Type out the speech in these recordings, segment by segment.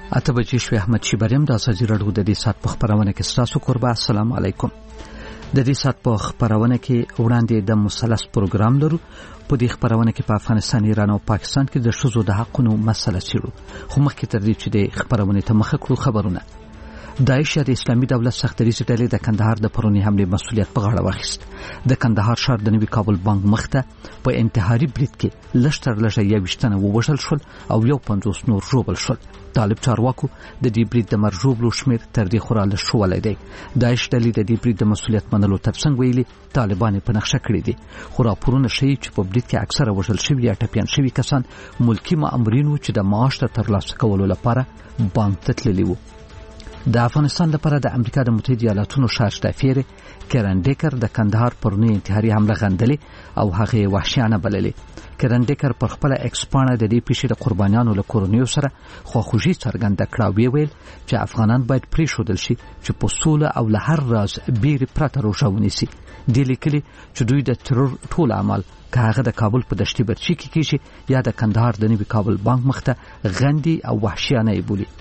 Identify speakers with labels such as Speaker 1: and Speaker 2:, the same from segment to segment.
Speaker 1: اته بجې شوې. احمد شیبریم د ازادي راډیو د دې سات په خبرونه کې ستاسو قربا. السلام علیکم. د دې سات په خبرونه کې وړاندې د مثلث پروګرام لرو. په دې خبرونه کې په افغانستان، ایران او پاکستان کې د ښځو د حقونو مسله چیرو. خو مخکې تر دې چې د خبرونه ته مخه کړو، خبرونه. داعش د اسلامي دولت سختریزې ډلې د کندهار د پرونی حمله مسؤلیت په غاړه واخیست. د کندهار ښار د نوي کابل بانک مخته په انتحاري برید کې لږ تر لږه 21 تنه ووژل شول او 50 نور ژوبل شول. طالب چارواکو د دې برید د مرجوبلو شمیر تر دې خوراله شوولای دی. داعش ډلې د دې برید د مسؤلیت منلو ترڅنګ ویلي طالبان په نقشه کړی دي. خو راپورونه ښیي چې په برید کې اکثره وژل شوي یا ټپیان شوي کسان ملکی مامورینو چې د معاش ترلاسه کولو لپاره بانک ته تللي وو. د افغانستان لپاره د امریکا د متحده ایالاتونو شارشتافیر کرن ډیکر د کندهار پرونی انتحاري حمله غندلې او هغه وحشیانه بللې. کرن ډیکر پر خپل ایکسپانه د دې پیښې د قربانیانو له کورنیو سره خواخوږي څرګنده کړه او ویل چې افغانان باید پریښودل شي چې په سوله او له هر راز بیرې پرته روژه ونیسي. دې لیکلي چې دوی د ترور ټول عمل که هغه د کابل په دشتي برچي کې کیږي یا د کندهار د نوي کابل بانک مخته غندي او وحشیانه یې بولي.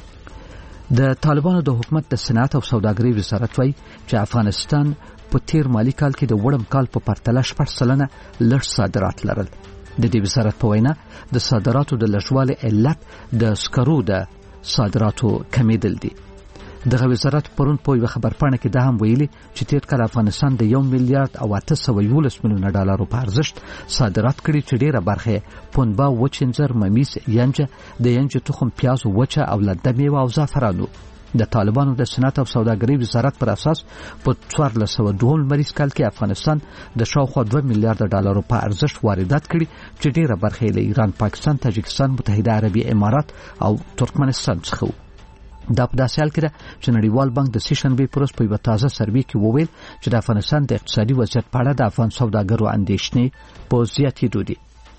Speaker 1: د طالبانو د حکومت د صنعت او سوداګرۍ وزارت وايي چې افغانستان په تیر مالی کال کې د وړم کال په پرتله 4% لږ صادرات لرل. د دې وزارت په وینا د صادراتو د لږوالي علت د سکرو د صادراتو کمیدل دي. دغه وزارت پرون په یو خبرپاڼه کې دا هم ویلي چې تیر کال افغانستان د 1 میلیارډ او 811 میلیونه ډالرو په ارزښت صادرات کړي چې ډیره برخه پنبه، وچنځر، ممیز، ینجه، د ینجه تخم، پیاز، وچه او لده میوه او زعفرانو. د طالبانو د صنعت او سوداګرۍ وزارت پر اساس په 1402 لمریز کال کې افغانستان د شاوخوا 2 میلیارډ ډالرو په ارزښت واردات کړي چې ډیره برخه له ایران، پاکستان، تاجکستان، متحده عربي امارات او ترکمنستان څخه. دا په داسې حال کې ده چې نړیوال بانک د سیشنبې پروس په یو تازه سروې کې وویل چې د افغانستان د اقتصادي وضعیت په اړه د افغان سوداګرو اندېښنې په زیاتېدو دي.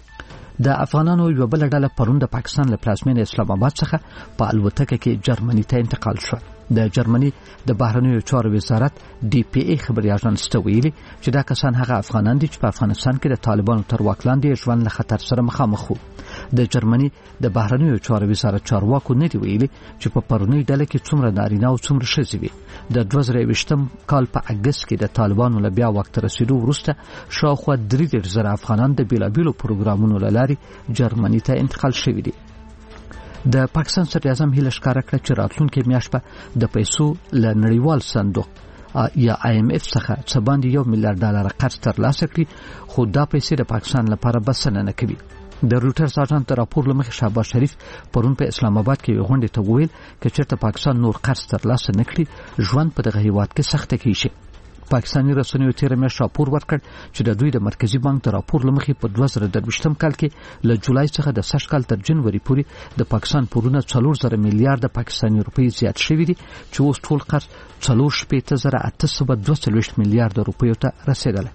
Speaker 1: د افغانانو یو بل ډله پرون د پاکستان له پلازمینې اسلام آباد څخه په الوتکه کې جرمني ته انتقال شو. د جرمني د بهرنیو چارو وزارت DPA خبري اژانس ته ویلي چې دا کسان هغه افغانان دي چې په افغانستان کې د طالبانو تر واک لاندې ژوند له خطر سره مخامخ وو. د جرمني د بهرنیو چارو وزارت چارواکو نه دی ویلي چې په پرونی ډله کې څومره نارینه او څومره ښځې وي. د 2020 کال په اگست کې د طالبانو له بیا وخت رسیدو وروسته شاوخوا 3,000 افغانان د بیلابیلو پروګرامونو له لارې جرمني ته انتقال شوي دي. د پاکستان صدر اعظم هیله ښکاره کړه چې راتلونکي میاشت په د پیسو له نړیوال صندوق یا IMF څخه څه باندې 1 میلیارډ ډالر قرض ترلاسه کړي، خو دا پیسې د پاکستان لپاره بسنه نه کوي. د روټرز اژانس د راپور لمخې شهباز شریف پرون په اسلام آباد کې غونډه ته وویل چې چېرته پاکستان نور قرض ترلاسه نه کړي، ژوند په دغه هیواد کې سخته کیږي. پاکستاني رسنیو تیر میاشت راپور ورکړ چې د دوی د مرکزی بانک د راپور لمخې په 2023 کال کې له جولای څخه د سږ کال تر جنوري پورې د پاکستان پورونه 4,000 میلیارډ پاکستاني روپۍ زیات شوي دي چې اوس ټول قرض 4,822 میلیارډ روپیو ته رسیدلی.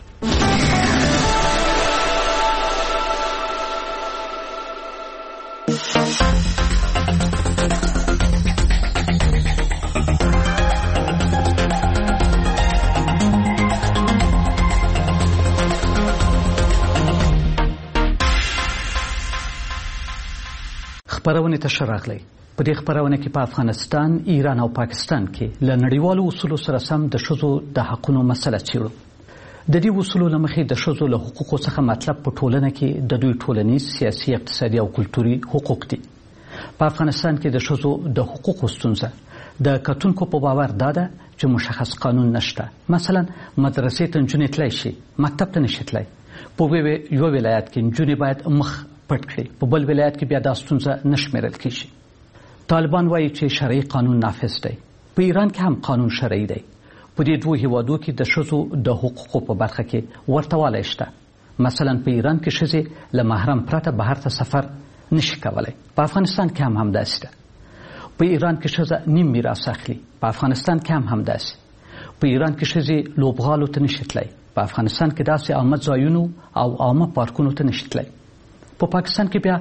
Speaker 1: خبرونه ته شراغلی. په دې خبرونه کې په افغانستان، ایران او پاکستان کې له نړیوالو اصولو سره سم د ښځو د حقونو مسله چیرو. د دې اصولو له مخې د ښځو له حقوقو څخه مطلب په ټولنه کې د دوی ټولنیز، سیاسي، اقتصادي او کلتوري حقوق دي. په افغانستان کې د ښځو د حقوقو ستونزه د کتونکو په باور دا ده چې مشخص قانون نشته. مثلا مدرسې ته نجونې تللی شي، مکتب ته نشي تللی. په یو ولایت کې نجونې باید مخ پټ کړي، په بل ولایت کې بیا دا ستونزه نشمیرل کیږي. طالبان وایي چې شرعي قانون نافذ دی. په ایران کې هم قانون شرعي دی. په دې دوه هیوادو کې د ښځو د حقوقو په برخه کې ورته والی شته. مثلا په ایران کې ښځې له محرم پرته بهر ته سفر نشي کولی. په افغانستان کې هم همداسې ده. په ایران کې ښځه نیم میراث اخلي. په افغانستان کې هم همداسې. په ایران کې ښځې لوبغالو ته نشي تللی. په افغانستان کې داسې عامه ځایونو او عامه پارکونو ته نشي تللی. په پاکستان کې بیا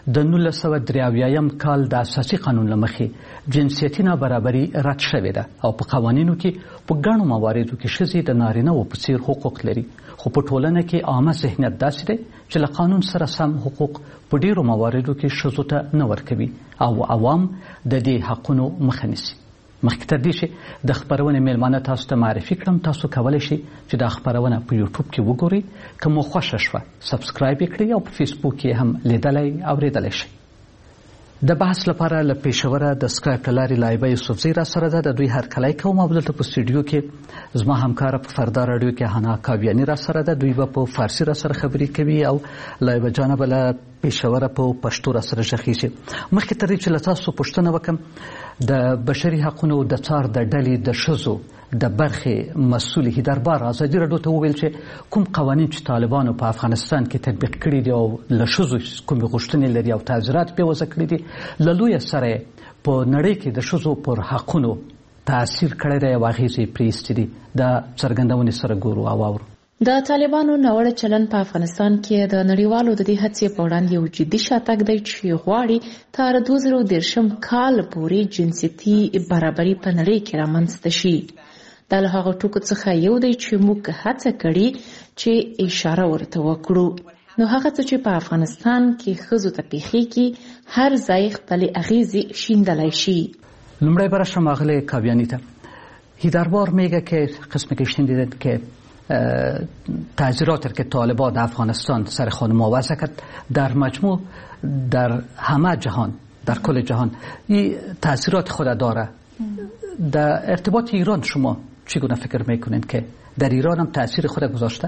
Speaker 1: د 1983 کال د اساسي قانون لمخې جنسیتي نابرابري رد شوې ده او په قوانینو کې په ګڼو مواردو کې ښځې د نارینه‌و په څیر حقوق لري، خو په ټولنه کې عامه ذهنیت داسې دی چې له قانون سره سم حقوق په ډیرو مواردو کې ښځو ته نه ورکوي او عوام د دې حقونو مخه نیسي. مخکې تر دې چې د خپرونې میلمانه تاسو ته معرفي کړم، تاسو کولی شئ چې دا خپرونه په یوټیوب کې وګورئ. که مو خوښه شوه سبسکرایب یې کړئ او په فیسبوک کې هم لیدلی اوریدلی شئ. د بحث لپاره له پېښوره د سکایپ له لارې لایبه یوسفزۍ را سره ده. د دوی هرکلی کوم او دلته په سټوډیو کې زما همکاره په فردا راډیو کې حنا کاویاني را سره ده. دوی به په فارسي را سره خبرې کوي او لایبه جانه به له پېښوره په پښتو را سره غږیږي. مخکې تر دې چې له تاسو پوښتنه وکړم، د بشري حقونو د څار د ډلې د ښځو د برخې مسؤل هیدربار ازادي راډیو ته وویل چې کوم قوانین چې طالبانو په افغانستان کې تطبیق کړي دي او له ښځو کومې غوښتنې لري او تعزیرات پرې وضع کړي دي، له لویه سره په نړۍ کې د ښځو پر حقونو تاثیر کړی دی او اغېزې یې پرې ایستې دي. د څرګندونې سره ګورو او اورو.
Speaker 2: د طالبانو ناوړه چلند په افغانستان کې د نړیوالو د دې هڅې په وړاندې یو جدي شاتګ دی چې غواړي تر 2030 کال پورې جنسیتي برابري په نړۍ کې رامنځته شي. دا له هغه ټکو څخه یو دی چې موږ هڅه کړې چې اشاره ورته وکړو. نو هغه څه چې په افغانستان کې ښځو ته پیښیږي هر ځای خپلې اغیزې شیندلی شي.
Speaker 1: لومړی به راشم آقای کاویانی ته. هیدربار میگه که قسمی که شنیدید که تعزیراتی که طالبان در افغانستان سر خانم وضع کرد در مجموع در همه جهان، در کل جهان این تاثیرات خود داره. در ارتباط ایران شما چگونه فکر میکنید که در ایران هم تاثیر خود گذاشته؟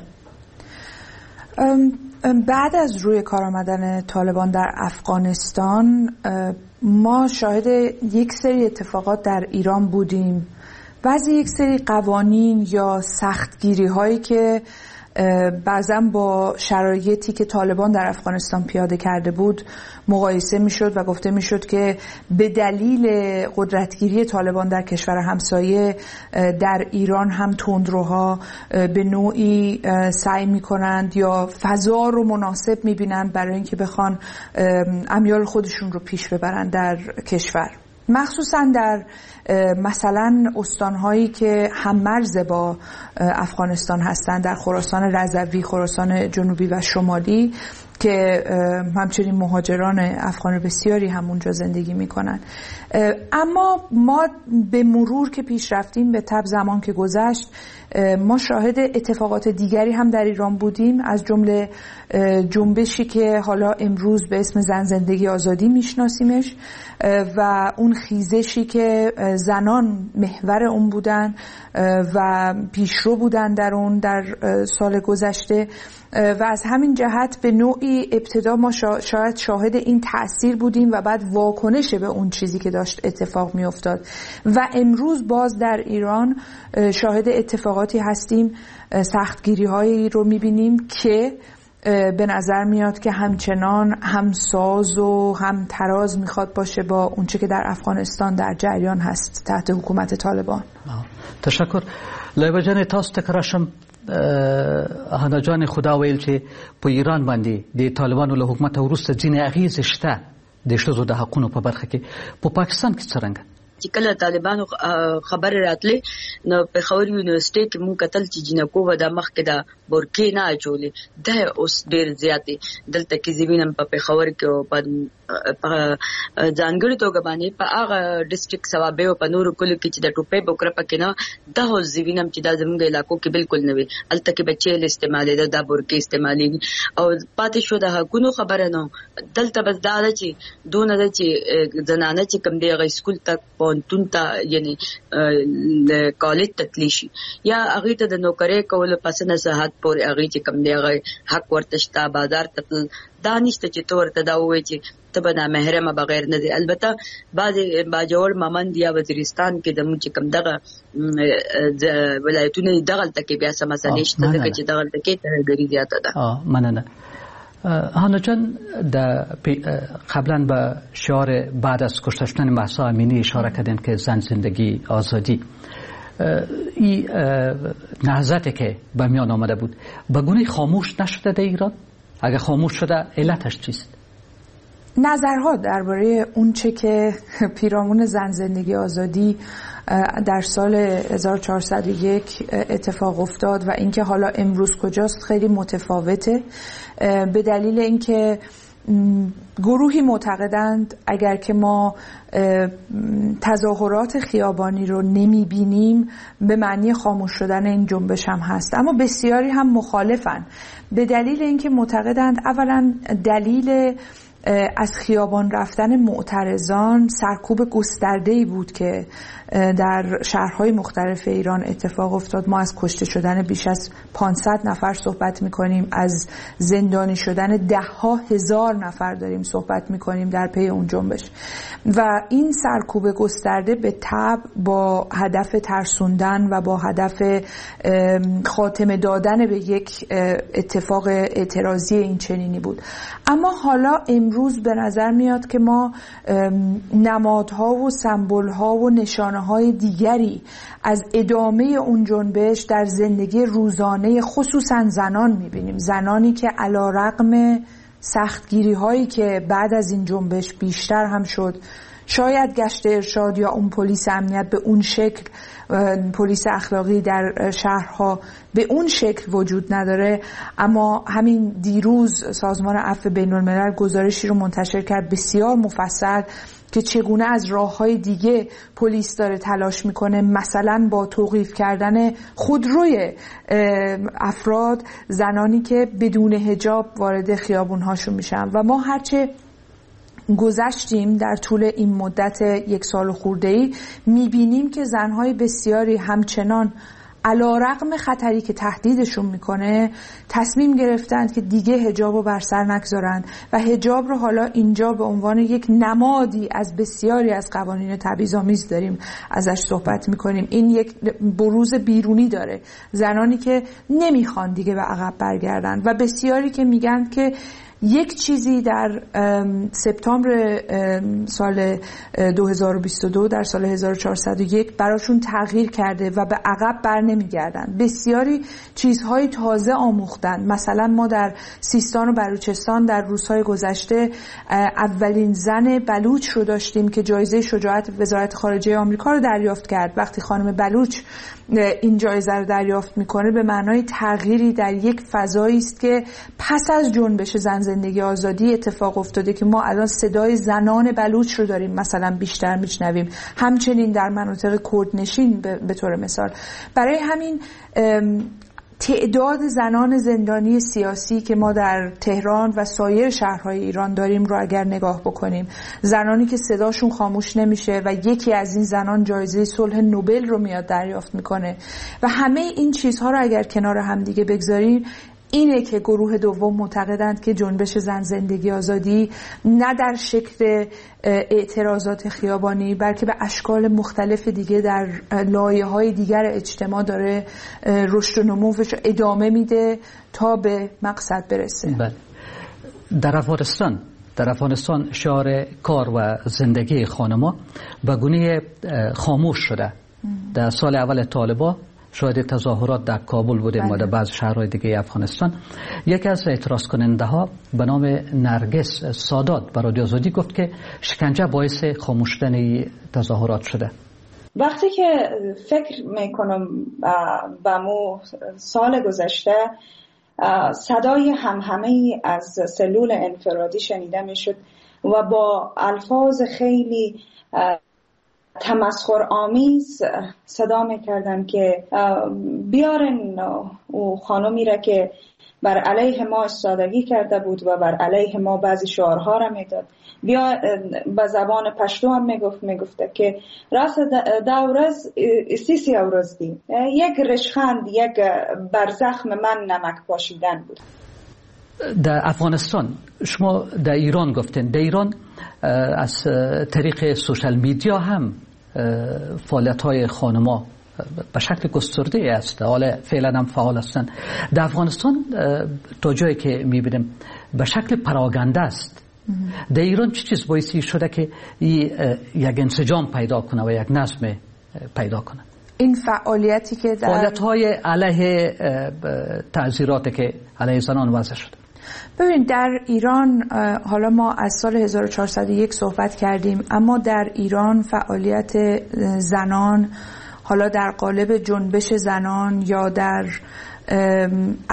Speaker 3: بعد از روی کار آمدن طالبان در افغانستان ما شاهد یک سری اتفاقات در ایران بودیم. بعضی یک سری قوانین یا سختگیری هایی که بعضا با شرایطی که طالبان در افغانستان پیاده کرده بود مقایسه میشد و گفته میشد که به دلیل قدرتگیری طالبان در کشور همسایه در ایران هم تندروها به نوعی سعی میکنند یا فضا رو مناسب میبینند برای اینکه بخوان امیال خودشون رو پیش ببرند در کشور، مخصوصا در مثلا استانهایی که هممرز با افغانستان هستند، در خراسان رضوی، خراسان جنوبی و شمالی که همچنین مهاجران افغان بسیاری هم اونجا زندگی میکنن. اما ما به مرور که پیش رفتیم، به تبع زمان که گذشت، ما شاهد اتفاقات دیگری هم در ایران بودیم، از جمله جنبشی که حالا امروز به اسم زن زندگی آزادی میشناسیمش و اون خیزشی که زنان محور اون بودن و پیشرو بودن در اون در سال گذشته و از همین جهت به نوعی ابتدا ما شاید شاهد این تأثیر بودیم و بعد واکنش به اون چیزی که داشت اتفاق می افتاد و امروز باز در ایران شاهد اتفاقاتی هستیم، سختگیری هایی رو می بینیم که به نظر میاد که همچنان همساز و هم تراز میخواد باشه با اونچه که در افغانستان در جریان هست تحت حکومت طالبان.
Speaker 1: تشکر. لایبه جان تاسو ته کراشم هانا جان خدا ویل چې په ایران باندې د طالبانو له حکومت وروسته ځینې اغیزې شته د ښځو د حقونو په برخه کې. په پاکستان کې څرنګه
Speaker 4: چې کله طالبانو خبر راتلې نو په خور یونیورسيټي کې مونږ کتل چې جنکو و د مخ کې د بورکې نه اچولې ده اوس ډېر زیاتې دلته کې زوینم په خور کې او په ځانګړي توګه باندې په هغه ډیسټریکټ سوابه او په نورو کلو کې چې د ټوپې بوکره پکې نه د زوینم چې د زموږ علاقو کې بالکل نه وي، الته کې بچي له استعمالې د بورکې استعمالي او پاتې شو د حقونو خبره نه دلته بس دا چې دونه د چې زنانه چې کم دی غي سکول تک پونتون ته یعنی کالج تتلی شي یا هغه ته د نوکرۍ کول پس نه صحت پورې هغه چې کم دی هغه حق ورته شته بازار ته دانشته چې تور ته دا وایي چې تبه نه محرمه بغیر نه دي. البته بعض باجوړ مامند یا وزیرستان کې د موږ کم دغه ولایتونه دغه تکي بیا سم مسلې شته چې دغه تکي ترګری زیاته ده.
Speaker 1: مننه. هانا جان قبلا به شعار بعد از کشته شدن مهسا امینی اشاره کردن که زن زندگی آزادی، این نهضتی که به میان آمده بود به گونه خاموش نشده در ایران؟ اگر خاموش شده علتش چیست؟
Speaker 3: نظرها درباره اون چه که پیرامون زن زندگی آزادی در سال 1401 اتفاق افتاد و اینکه حالا امروز کجاست خیلی متفاوته، به دلیل اینکه گروهی معتقدند اگر که ما تظاهرات خیابانی رو نمیبینیم به معنی خاموش شدن این جنبش هم هست، اما بسیاری هم مخالفن به دلیل اینکه معتقدند اولا دلیل از خیابان رفتن معترضان سرکوب گسترده‌ای بود که در شهرهای مختلف ایران اتفاق افتاد. ما از کشته شدن بیش از 500 نفر صحبت می‌کنیم، از زندانی شدن ده‌ها هزار نفر داریم صحبت می‌کنیم در پی اون جنبش و این سرکوب گسترده به تبع با هدف ترسوندن و با هدف خاتمه دادن به یک اتفاق اعتراضی این چنینی بود. اما حالا امروز به نظر میاد که ما نمادها و سمبول‌ها و نشانه‌های دیگری از ادامه اون جنبش در زندگی روزانه خصوصا زنان می‌بینیم، زنانی که علی‌رغم سختگیری‌هایی که بعد از این جنبش بیشتر هم شد، شاید گشت ارشاد یا اون پلیس امنیت به اون شکل، پلیس اخلاقی در شهرها به اون شکل وجود نداره، اما همین دیروز سازمان عفو بین‌الملل گزارشی رو منتشر کرد بسیار مفصل که چگونه از راه‌های دیگه پلیس داره تلاش میکنه، مثلا با توقیف کردن خودروی افراد، زنانی که بدون حجاب وارد خیابون‌هاشون میشن. و ما هرچه گذشتیم در طول این مدت 1 سال خورده‌ای میبینیم که زنهای بسیاری همچنان علی‌رغم خطری که تهدیدشون میکنه تصمیم گرفتند که دیگه حجاب رو بر سر نگذارند و حجاب رو حالا اینجا به عنوان یک نمادی از بسیاری از قوانین تبعیض‌آمیز داریم ازش صحبت میکنیم. این یک بروز بیرونی داره، زنانی که نمیخوان دیگه به عقب برگردن و بسیاری که میگن که یک چیزی در سپتامبر سال 2022 در سال 1401 براشون تغییر کرده و به عقب بر نمیگردن. بسیاری چیزهای تازه آموختن. مثلا ما در سیستان و بلوچستان در روزهای گذشته اولین زن بلوچ رو داشتیم که جایزه شجاعت وزارت خارجه آمریکا رو دریافت کرد. وقتی خانم بلوچ این جایزه رو دریافت میکنه به معنای تغییری در یک فضایی است که پس از جنبش زن زندگی آزادی اتفاق افتاده که ما الان صدای زنان بلوچ رو داریم مثلا بیشتر میشنویم، همچنین در مناطق کردنشین به طور مثال. برای همین تعداد زنان زندانی سیاسی که ما در تهران و سایر شهرهای ایران داریم رو اگر نگاه بکنیم، زنانی که صداشون خاموش نمیشه و یکی از این زنان جایزه صلح نوبل رو میاد دریافت میکنه و همه این چیزها رو اگر کنار هم دیگه بگذاریم، اینه که گروه دوم معتقدند که جنبش زن زندگی آزادی نه در شکل اعتراضات خیابانی بلکه به اشکال مختلف دیگه در لایه‌های دیگر اجتماع داره رشد و نموش ادامه میده تا به مقصد برسه.
Speaker 1: بله. در افغانستان شعار کار و زندگی خانما به گونه خاموش شده. در سال اول طالبان شاید تظاهرات در کابل بودیم و در بعض شهرهای دیگه افغانستان. یکی از اعتراض کننده ها به نام نرگس سادات به رادیو آزادی گفت که شکنجه باعث خاموش شدن تظاهرات شده.
Speaker 5: وقتی که فکر میکنم به مو سال گذشته صدای همهمه‌ای از سلول انفرادی شنیده میشد و با الفاظ خیلی تمسخر آمیز صدا میکردن که بیارن او خانمی را که بر علیه ما استادگی کرده بود و بر علیه ما بعضی شعارها را میداد، بیا به زبان پشتو هم میگفته که راست دورز سیسی اورزدی، یک رشخند، یک برزخم من نمک پاشیدن بود.
Speaker 1: در افغانستان شما در ایران گفتین، در ایران از طریق سوشال میدیا هم فعالیت‌های خانم‌ها به شکل گسترده است، حالا فعلا هم فعال هستند. در افغانستان تا جایی که می‌بینیم به شکل پراگنده است. در ایران چه چیز باعثی شده که یک انسجام پیدا کنه و یک نظم پیدا کنه؟
Speaker 3: این فعالیتی که در
Speaker 1: فعالیت‌های علیه تعزیراتی که علیه زنان وضع شده.
Speaker 3: ببینید در ایران، حالا ما از سال 1401 صحبت کردیم، اما در ایران فعالیت زنان، حالا در قالب جنبش زنان یا در